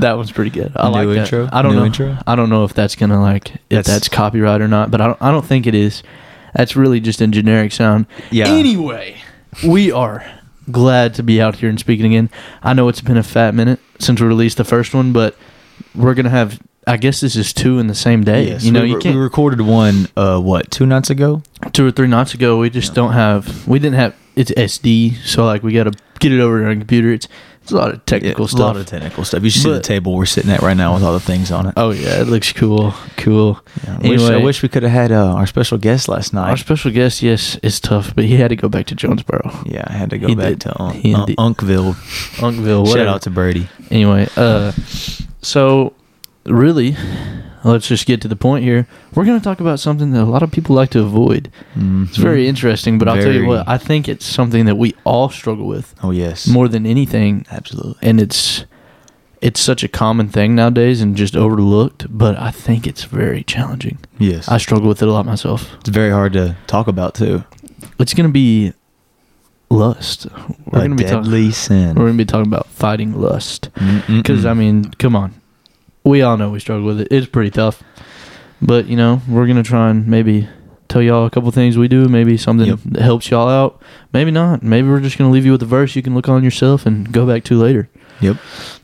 That one's pretty good. I like that. Intro? I don't New know. intro? I don't know if that's gonna that's copyright or not, but I don't think it is. That's really just a generic sound. Yeah. Anyway, we are glad to be out here and speaking again. I know it's been a fat minute since we released the first one, but we're gonna have. I guess this is 2 in the same day. Yes, you can't. We recorded one. 2 nights ago? 2 or 3 nights ago. We just don't have. We didn't have. It's SD, so like we got to get it over on a computer. It's a lot of technical stuff. A lot of technical stuff. You should see the table we're sitting at right now with all the things on it. Oh yeah, it looks cool. Cool. Yeah, Anyway, I wish we could have had our special guest last night. our special guest, yes, is tough, but he had to go back to Jonesboro. Yeah, I had to go He back did. to He did. Unkville. Unkville, whatever. Shout out to Brady. Anyway, so really, let's just get to the point here. We're going to talk about something that a lot of people like to avoid. It's very interesting, but I'll tell you Very. what, I think it's something that we all struggle with Oh, yes. more than anything, Absolutely. and it's such a common thing nowadays and just overlooked, but I think it's very challenging. Yes. I struggle with it a lot myself. It's very hard to talk about, too. It's going to be lust. We're A going to be deadly sin. We're going to be talking about fighting lust. Because, I mean, come on. We all know we struggle with it. It's pretty tough. But, we're going to try and maybe tell y'all a couple things we do. Maybe something that helps y'all out. Maybe not. Maybe we're just going to leave you with a verse you can look on yourself and go back to later. Yep.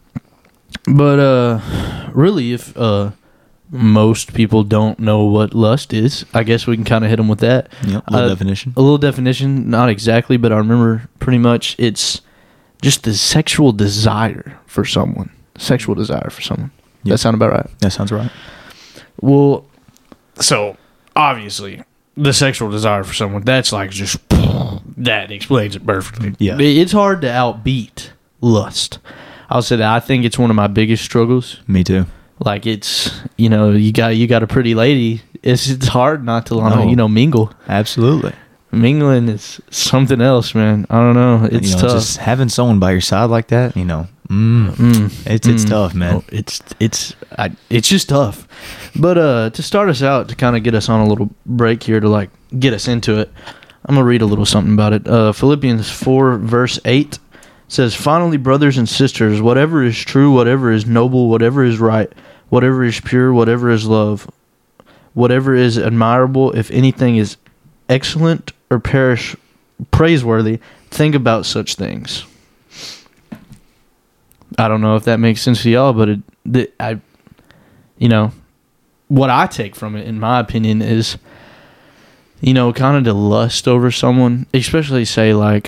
But, really, if most people don't know what lust is, I guess we can kind of hit them with that. Yep. A little definition. A little definition. Not exactly, but I remember pretty much it's just the sexual desire for someone. Sexual desire for someone. Yep. That sound about right? That sounds right. Well, so obviously the sexual desire for someone, that's like just that explains it perfectly. Yeah. It's hard to outbeat lust. I'll say that. I think it's one of my biggest struggles. Me too. Like it's, you got a pretty lady. It's hard not to want to, mingle. Absolutely. Mingling is something else, man. I don't know. It's tough. Just having someone by your side like that, it's tough, man. Oh, it's just tough. But to start us out, to kind of get us on a little break here, to like get us into it, I'm gonna read a little something about it. Philippians 4 verse 8 says, "Finally, brothers and sisters, whatever is true, whatever is noble, whatever is right, whatever is pure, whatever is love, whatever is admirable, if anything is excellent or praiseworthy, think about such things." I don't know if that makes sense to y'all, but what I take from it, in my opinion, is, kind of to lust over someone, especially say like,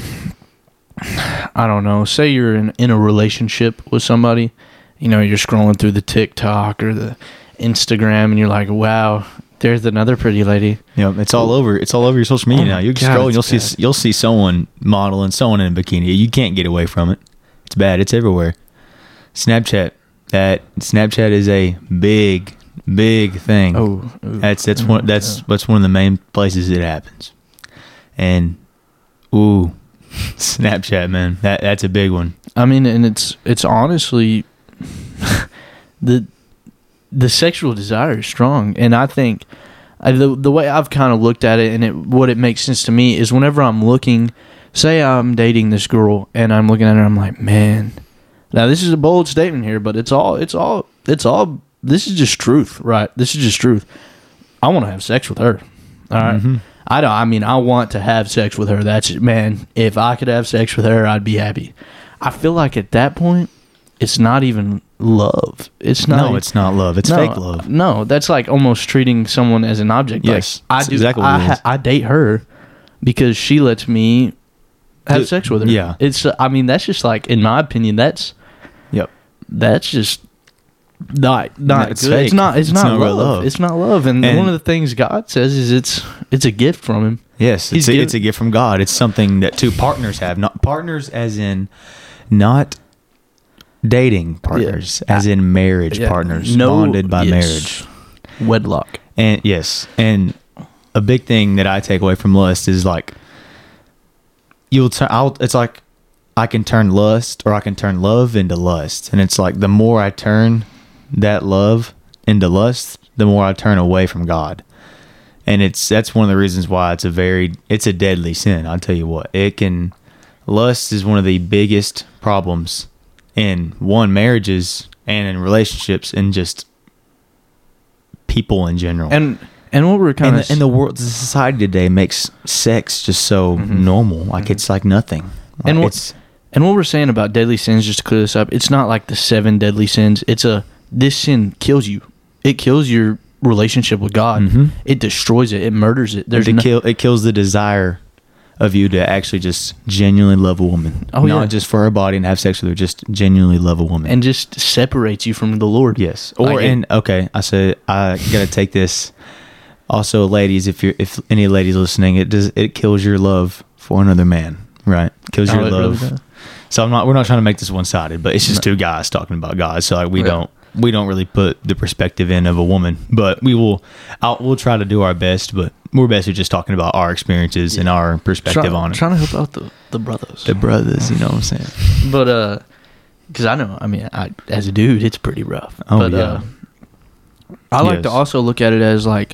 I don't know, say you're in a relationship with somebody, you're scrolling through the TikTok or the Instagram and you're like, wow, there's another pretty lady. It's all over. It's all over your social media now. You can scroll and you'll see someone modeling, someone in a bikini. You can't get away from it. It's bad. It's everywhere. Snapchat. Snapchat is a big thing. That's one of the main places it happens. And Snapchat, man, that's a big one. I mean, and it's honestly the sexual desire is strong, and I think the way I've kind of looked at it, and what it makes sense to me is whenever I'm looking, say I'm dating this girl, and I'm looking at her, I'm like, man. Now this is a bold statement here, but it's all. This is just truth, right? This is just truth. I want to have sex with her. All right. Mm-hmm. I want to have sex with her. That's it, man. If I could have sex with her, I'd be happy. I feel like at that point, it's not even love. It's not. No, it's not love. It's fake love. No, that's like almost treating someone as an object. Yes, like, exactly what it is. I date her because she lets me have sex with her. Yeah. It's. I mean, that's just like, in my opinion, that's just not it's good. fake. It's not real love. It's not love. And one of the things God says is it's a gift from Him. Yes, it's a gift from God. It's something that two partners have. Not partners as in not dating partners, as in marriage partners, bonded by marriage. Wedlock. And yes, and a big thing that I take away from lust is like it's like I can turn lust or I can turn love into lust. And it's like the more I turn that love into lust, the more I turn away from God. And that's one of the reasons why it's a deadly sin. I'll tell you what, lust is one of the biggest problems in marriages and in relationships and just people in general. And what we're kind of in the world, the society today makes sex just so normal, like it's like nothing. Like and what we're saying about deadly sins, just to clear this up, it's not like the 7 deadly sins. It's this sin kills you. It kills your relationship with God. It destroys it. It murders it. It kills the desire of you to actually just genuinely love a woman. Not just for her body and have sex with her, just genuinely love a woman. And just separates you from the Lord. Yes. I said I gotta take this. Also, ladies, if any ladies listening, it kills your love for another man, right? Kills your love. Really so we're not trying to make this one sided, but it's just two guys talking about guys. So like we don't really put the perspective in of a woman, but we'll try to do our best, but we're basically just talking about our experiences and our perspective on it. Trying to help out the brothers. The brothers, you know what I'm saying? But, because I as a dude, it's pretty rough. Oh, but, yeah. I like to also look at it as like,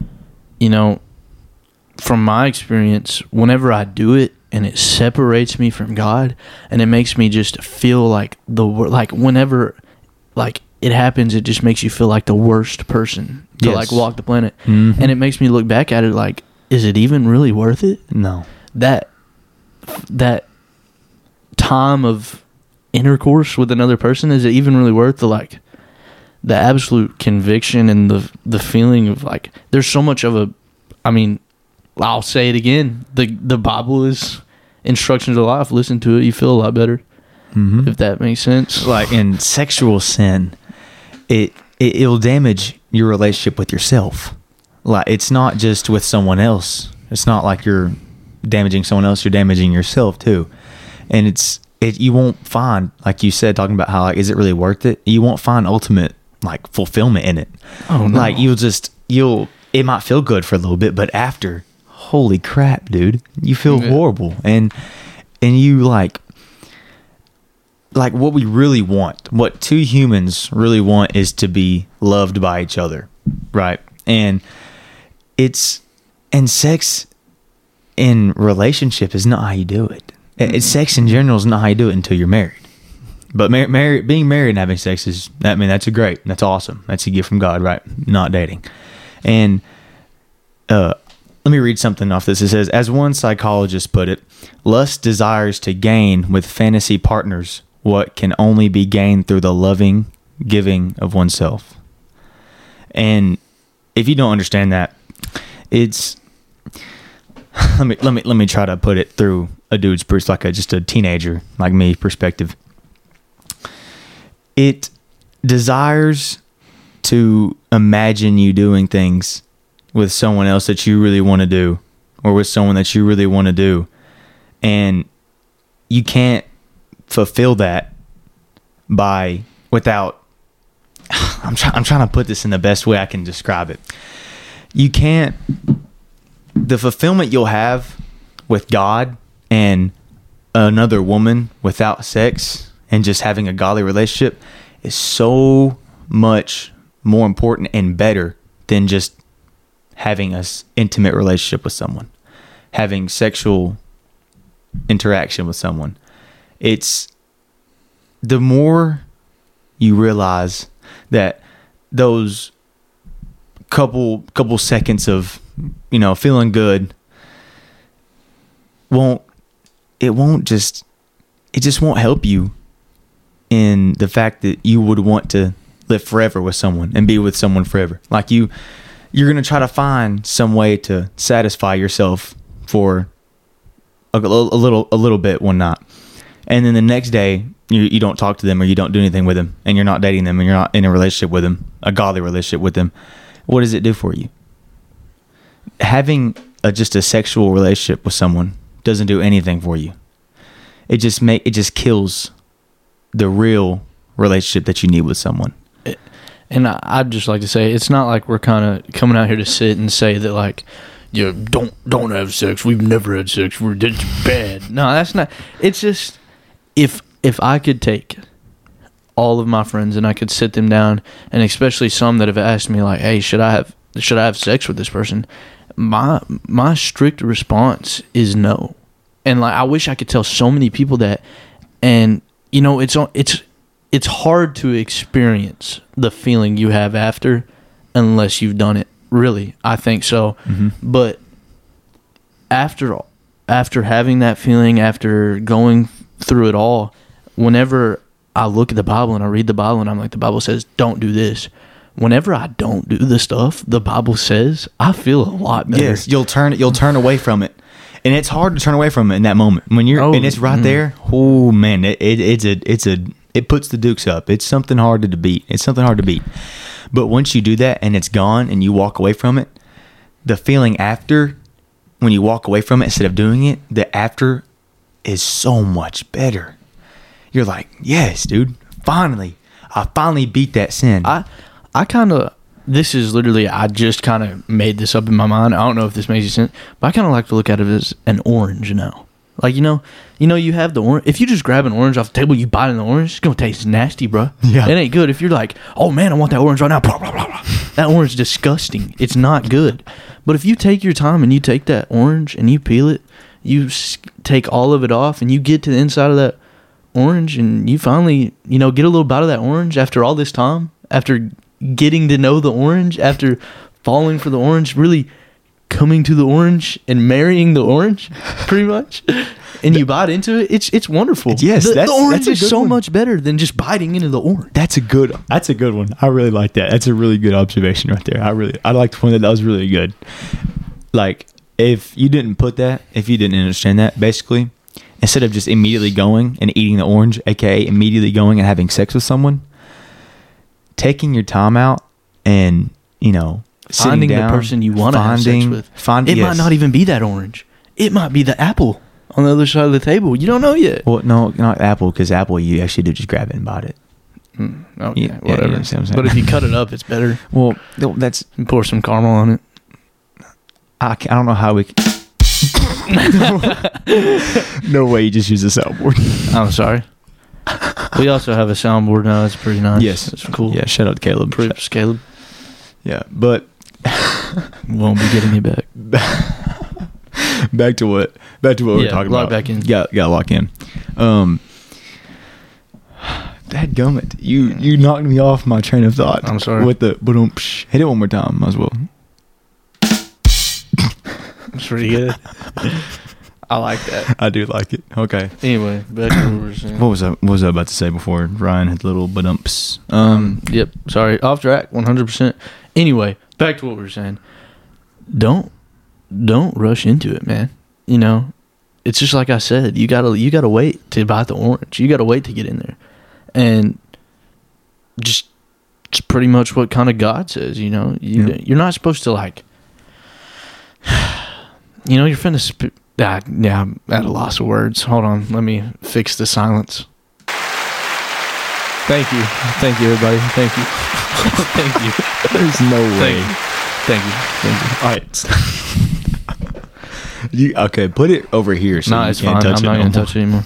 from my experience, whenever I do it and it separates me from God and it makes me just feel like whenever like it happens, it just makes you feel like the worst person to like walk the planet. And it makes me look back at it like, is it even really worth it? No. That time of intercourse with another person, is it even really worth the absolute conviction and the feeling of like, there's so much of I'll say it again, the Bible is instructions of life. Listen to it, you feel a lot better. If that makes sense. Like in sexual sin, it'll damage your relationship with yourself. Like it's not just with someone else. It's not like you're damaging someone else, you're damaging yourself too. And you won't find, like you said, talking about how like, is it really worth it? You won't find ultimate like fulfillment in it. Oh no. Like it might feel good for a little bit, but after, holy crap, dude, you feel horrible. And you like what we really want, what two humans really want is to be loved by each other, right? And sex in relationship is not how you do it. Sex in general is not how you do it until you're married. But being married and having sex that's awesome. That's a gift from God, right? Not dating. And let me read something off this. It says, as one psychologist put it, lust desires to gain with fantasy partners what can only be gained through the loving giving of oneself. And if you don't understand that, it's let me try to put it through a dude's perspective, like just a teenager like me perspective. It desires to imagine you doing things with someone else that you really want to do, or with someone that you really want to do, and you can't fulfill that without I'm trying to put this in the best way I can describe it. You can't, the fulfillment you'll have with God and another woman without sex and just having a godly relationship is so much more important and better than just having an intimate relationship with someone, having sexual interaction with someone. It's the more you realize that those couple seconds of feeling good it just won't help you in the fact that you would want to live forever with someone and be with someone forever. Like you're going to try to find some way to satisfy yourself for a little bit one night, and then the next day you don't talk to them or you don't do anything with them, and you're not dating them and you're not in a relationship with them, a godly relationship with them. What does it do for you? Having just a sexual relationship with someone doesn't do anything for you. It just kills the real relationship that you need with someone. And I'd just like to say, it's not like we're kind of coming out here to sit and say that like, yeah, don't have sex. We've never had sex. It's bad. No, that's not. It's just if I could take all of my friends and I could sit them down, and especially some that have asked me like, hey, should I have sex with this person? My strict response is no. And like, I wish I could tell so many people that, and it's it's hard to experience the feeling you have after unless you've done it. Really, I think so. But after having that feeling, after going through it all, whenever I look at the Bible and I read the Bible and I'm like, the Bible says don't do this. Whenever I don't do the stuff the Bible says, I feel a lot better. Yes, you'll turn away from it, and it's hard to turn away from it in that moment when you're and it's right there. Oh man, it puts the dukes up. It's something hard to beat. But once you do that and it's gone and you walk away from it, the feeling after, when you walk away from it instead of doing it, the after is so much better. You're like, yes, dude, I finally beat that sin. I kind of, this is literally, I just kind of made this up in my mind. I don't know if this makes sense, but I kind of like to look at it as an orange now. Like, you know, you have the orange. If you just grab an orange off the table, you bite in the orange, it's going to taste nasty, bro. Yeah. It ain't good. If you're like, oh man, I want that orange right now. Blah, blah, blah, blah. That orange is disgusting. It's not good. But if you take your time and you take that orange and you peel it, you take all of it off and you get to the inside of that orange and you finally, get a little bite of that orange after all this time, after getting to know the orange, after falling for the orange, really coming to the orange and marrying the orange, pretty much, and you bite into it. It's wonderful. Yes, the orange that's is so much better than just biting into the orange. That's a good one. I really like that. That's a really good observation right there. I like the point that was really good. Like, if you didn't understand that, basically, instead of just immediately going and eating the orange, aka immediately going and having sex with someone, taking your time out and, finding down, the person you want to have sex with. It might not even be that orange. It might be the apple on the other side of the table. You don't know yet. Well, no, not apple, because apple you actually do just grab it and bite it. Okay, whatever. But if you cut it up, it's better. Well, that's... You pour some caramel on it. I don't know how we... No way you just use a soundboard. I'm sorry. We also have a soundboard now. It's pretty nice. Yes. It's cool. Yeah, shout out to Caleb. Caleb. Yeah, but... Won't be getting you back. Back to what we're talking about. Lock back in. Got lock in. Dadgummit. You knocked me off my train of thought. I'm sorry. With the hit it one more time, might as well. It's pretty good. I like that. I do like it. Okay. Anyway, back to what we were saying. What was I about to say before Ryan had little badumps? Yep. Sorry. Off track. 100%. Anyway, back to what we were saying. Don't rush into it, man. It's just like I said. You gotta wait to bite the orange. You gotta wait to get in there, and just it's pretty much what kind of God says. You're not supposed to like. You're finna. I'm at a loss of words. Hold on. Let me fix the silence. Thank you. Thank you, everybody. Thank you. Thank you. There's no way. Thank you. All right. Okay, put it over here so it's fine. I'm not going to touch it anymore.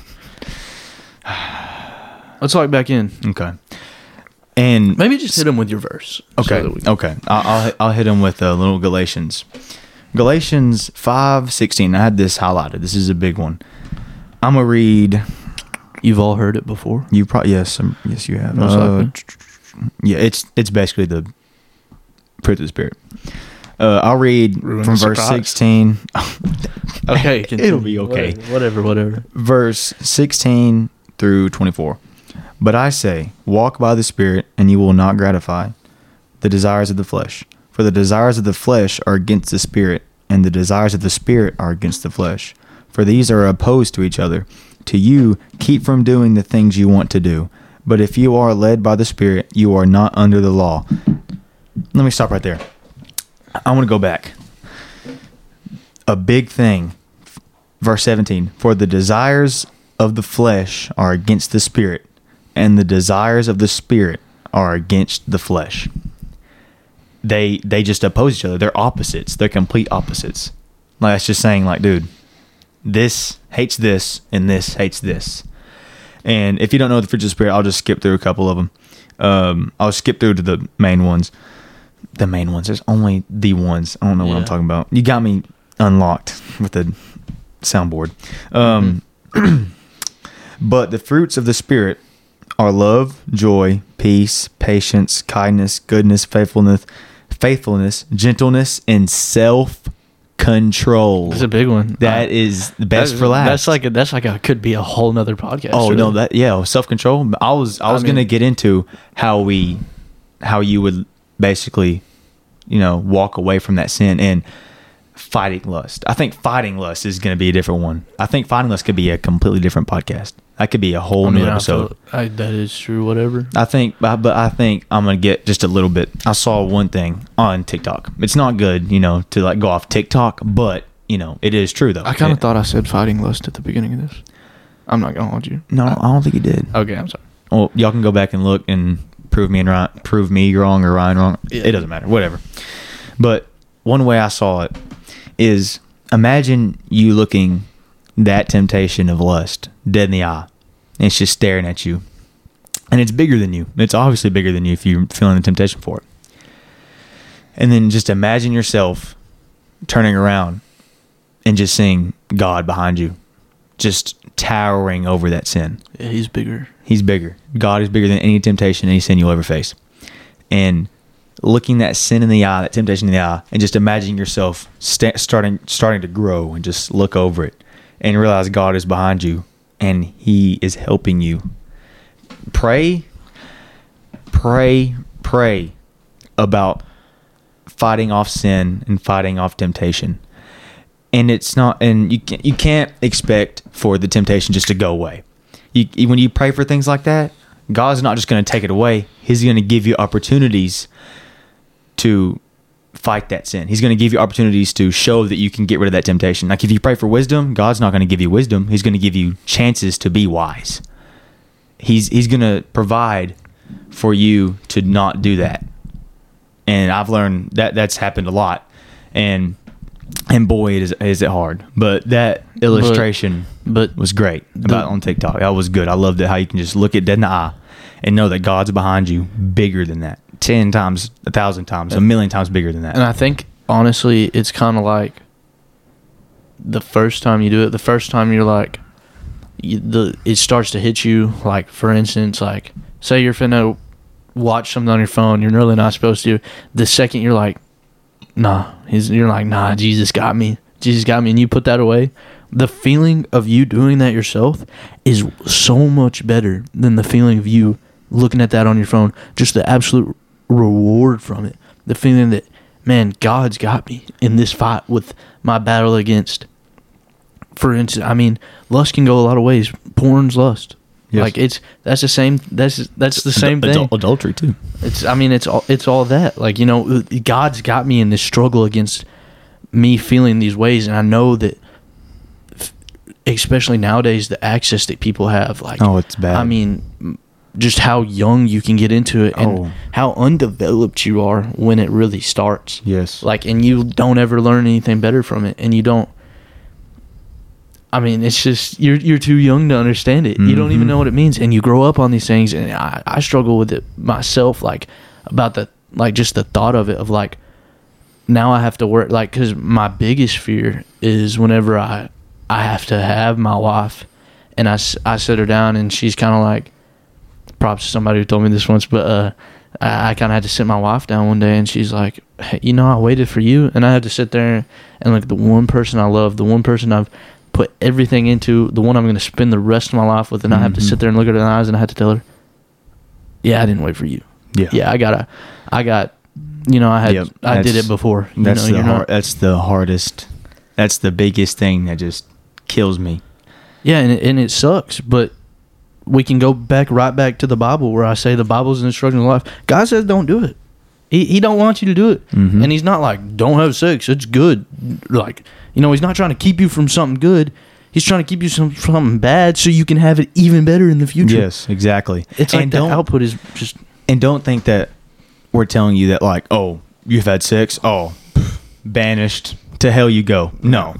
Let's lock back in. Okay. And maybe just hit him with your verse. Okay. Okay. I'll hit him with a little Galatians. Galatians 5:16. I had this highlighted. This is a big one. I'm gonna read. You've all heard it before. You probably yes you have. Yeah, it's basically the fruit of the Spirit. I'll read from verse 16. Okay, it'll be okay. Whatever. Verse 16 through 24. But I say, walk by the Spirit, and you will not gratify the desires of the flesh. For the desires of the flesh are against the Spirit, and the desires of the Spirit are against the flesh. For these are opposed to each other. To you, keep from doing the things you want to do. But if you are led by the Spirit, you are not under the law. Let me stop right there. I want to go back. A big thing. Verse 17. For the desires of the flesh are against the Spirit, and the desires of the Spirit are against the flesh. They just oppose each other. They're opposites. They're complete opposites. Like, it's just saying, like, dude, this hates this, and this hates this. And if you don't know the fruits of the Spirit, I'll just skip through a couple of them. I'll skip through to the main ones. The main ones. There's only the ones. I don't know what I'm talking about. You got me unlocked with the soundboard. But the fruits of the Spirit are love, joy, peace, patience, kindness, goodness, faithfulness, gentleness, and self-control. That's a big one. That is the best for last. That's like a could be a whole nother podcast. Oh really. no, self-control. I was gonna get into how you would basically, walk away from that sin and fighting lust. I think fighting lust is going to be a different one. I think fighting lust could be a completely different podcast. That could be a whole new episode. That is true. Whatever. I think I'm going to get just a little bit. I saw one thing on TikTok. It's not good, to like go off TikTok, but it is true though. I kind of thought I said fighting lust at the beginning of this. I'm not going to hold you. No, I don't think you did. Okay, I'm sorry. Well, y'all can go back and look and prove me wrong or Ryan wrong. Yeah. It doesn't matter. Whatever. But one way I saw it is imagine you looking that temptation of lust dead in the eye. And it's just staring at you. And it's bigger than you. It's obviously bigger than you if you're feeling the temptation for it. And then just imagine yourself turning around and just seeing God behind you, just towering over that sin. Yeah, he's bigger. He's bigger. God is bigger than any temptation, any sin you'll ever face. And looking that sin in the eye, that temptation in the eye, and just imagining yourself starting to grow and just look over it and realize God is behind you and he is helping you. Pray about fighting off sin and fighting off temptation. And it's not, and you can't expect for the temptation just to go away. When you pray for things like that, God's not just going to take it away. He's going to give you opportunities to fight that sin. He's going to give you opportunities to show that you can get rid of that temptation. Like if you pray for wisdom, God's not going to give you wisdom. He's going to give you chances to be wise. He's going to provide for you to not do that. And I've learned that that's happened a lot. And boy, is it hard. But that illustration was great on TikTok. That was good. I loved it, how you can just look it dead in the eye and know that God's behind you bigger than that. 10 times, 1,000 times, 1,000,000 times bigger than that. And I think, honestly, it's kind of like the first time you do it, the first time you're like, it starts to hit you. Like, for instance, like, say you're finna watch something on your phone, you're really not supposed to. The second you're like, you're like, nah, Jesus got me, and you put that away. The feeling of you doing that yourself is so much better than the feeling of you looking at that on your phone. Just the absolute reward from it. The feeling that, man, God's got me in this fight with my battle against, for instance, I mean, lust can go a lot of ways. Porn's lust. Yes. Like that's the same thing. Adultery too. It's all that. Like, God's got me in this struggle against me feeling these ways, and I know that, especially nowadays, the access that people have, like, it's bad. I mean, just how young you can get into it and how undeveloped you are when it really starts. Yes. Like, and you don't ever learn anything better from it, and you don't. I mean, it's just you're too young to understand it. Mm-hmm. You don't even know what it means, and you grow up on these things. And I struggle with it myself, like about just the thought of it, of like, now I have to work, like, because my biggest fear is whenever I have to have my wife, and I sit her down, and she's kind of like, props to somebody who told me this once, but I kind of had to sit my wife down one day, and she's like, hey, I waited for you, and I had to sit there and look at the one person I love, the one person I've put everything into, the one I'm going to spend the rest of my life with, and I have to sit there and look at her in the eyes, and I have to tell her, yeah, I didn't wait for you. Yeah, I did it before. That's the hardest. That's the biggest thing that just kills me. Yeah, and it sucks, but we can go right back to the Bible, where I say the Bible's an instruction of life. God says don't do it. He don't want you to do it. Mm-hmm. And he's not like, don't have sex, it's good. Like, he's not trying to keep you from something good. He's trying to keep you from something bad so you can have it even better in the future. Yes, exactly. It's like the output is just... And don't think that we're telling you that, like, oh, you've had sex, banished, to hell you go. No.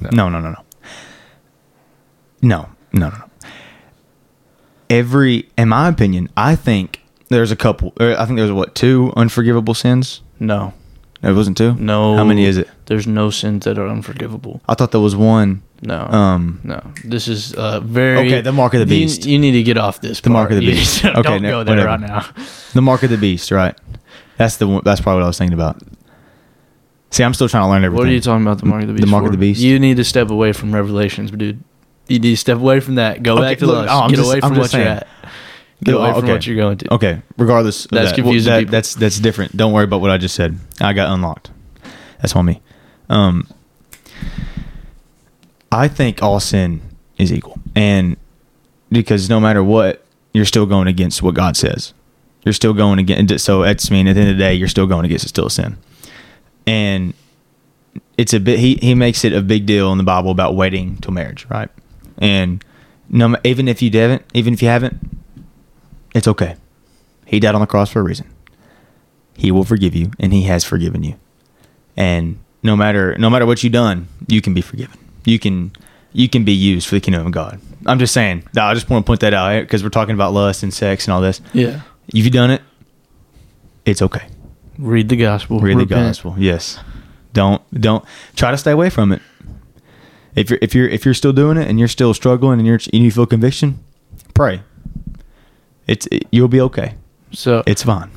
In my opinion, I think there's 2 unforgivable sins? No. It wasn't 2? No. How many is it? There's no sins that are unforgivable. I thought there was 1. No. No. This is very... Okay, the mark of the beast. You need to get off this part. The mark of the beast. Okay, don't go there whatever. right now. The mark of the beast, right? That's probably what I was thinking about. See, I'm still trying to learn everything. What are you talking about, the mark of the beast? The mark of the beast? You need to step away from Revelations, dude. You need to step away from that. Go back to lust. Get away from what you're at. Get away from what you're going to. Okay, regardless of That's that, confusing people. That's different. Don't worry about what I just said. I got unlocked. That's on me. I think all sin is equal. And because no matter what, you're still going against what God says. You're still going against. So that's at the end of the day, you're still going against it. Still a sin. And it's a bit. He makes it a big deal in the Bible about waiting till marriage, right? And no, even if you haven't, it's okay. He died on the cross for a reason. He will forgive you, and He has forgiven you. And no matter what you've done, you can be forgiven. You can be used for the kingdom of God. I'm just saying. I just want to point that out because we're talking about lust and sex and all this. Yeah. If you've done it, it's okay. Read the gospel. Read Repent. the gospel. Yes. Don't try to stay away from it. If you're still doing it and you're still struggling and you feel conviction, pray. You'll be okay. So it's fine.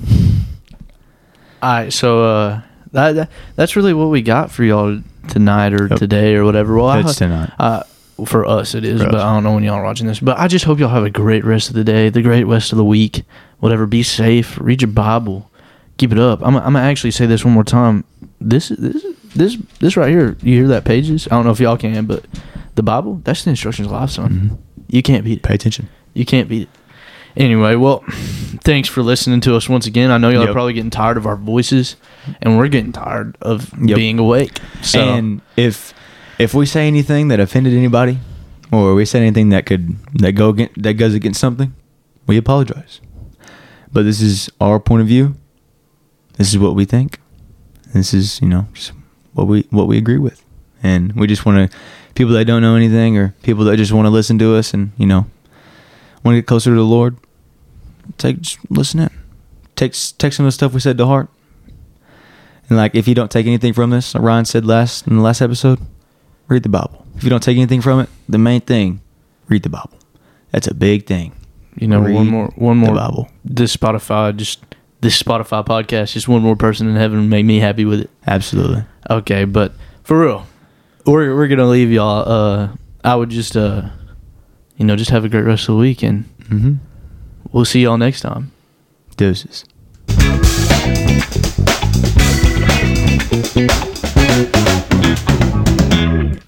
All right. So that's really what we got for y'all tonight or today or whatever. Well, it's tonight. For us it is, but I don't know when y'all are watching this. But I just hope y'all have a great rest of the day, the great rest of the week, whatever. Be safe. Read your Bible. Keep it up. I'm gonna actually say this one more time. This right here. You hear that pages? I don't know if y'all can, but the Bible, that's the instructions of life, son. Mm-hmm. You can't beat it. Pay attention. You can't beat it. Anyway, well, thanks for listening to us once again. I know y'all are probably getting tired of our voices, and we're getting tired of being awake. So, and if we say anything that offended anybody, or we say anything that goes against something, we apologize. But this is our point of view. This is what we think. This is just what we agree with, and we just want to people that don't know anything or people that just want to listen to us and want to get closer to the Lord. Just listen in. Take some of the stuff we said to heart. And if you don't take anything from this, like Ryan said in the last episode, read the Bible. If you don't take anything from it, the main thing, read the Bible. That's a big thing. One more the Bible. This Spotify podcast, just one more person in heaven would make me happy with it. Absolutely. Okay, but for real, we're gonna leave y'all. I would just just have a great rest of the week, and we'll see y'all next time. Deuces.